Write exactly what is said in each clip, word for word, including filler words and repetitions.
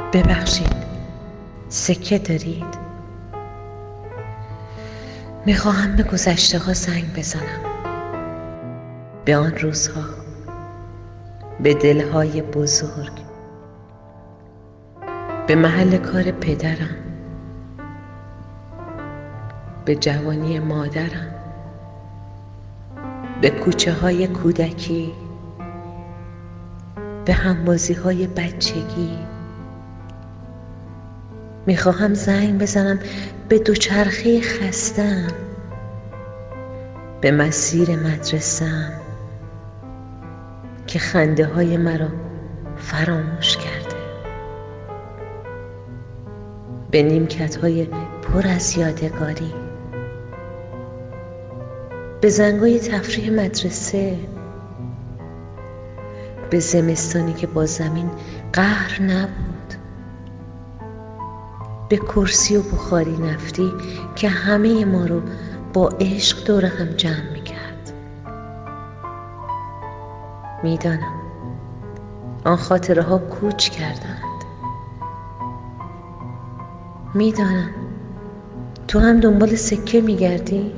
ببخشید، سکه دارید؟ میخواهم به گذشته ها زنگ بزنم، به آن روزها، به دلهای بزرگ، به محل کار پدرم، به جوانی مادرم، به کوچه های کودکی، به همبازی های بچگی. میخواهم زنگ بزنم به دوچرخه خستم، به مسیر مدرسه‌ام که خنده های مرا فراموش کرده، به نیمکت های پر از یادگاری، به زنگای تفریح مدرسه، به زمستانی که با زمین قهر نبود، به کرسی و بخاری نفتی که همه ما رو با عشق دور هم جمع می‌کرد. میدانم آن خاطره ها کوچ کردند. میدانم تو هم دنبال سکه میگردی؟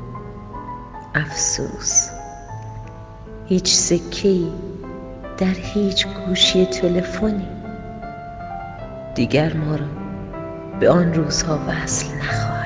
افسوس، هیچ سکه‌ای در هیچ گوشی تلفنی دیگر ما را به آن روزها وصل نخواهد.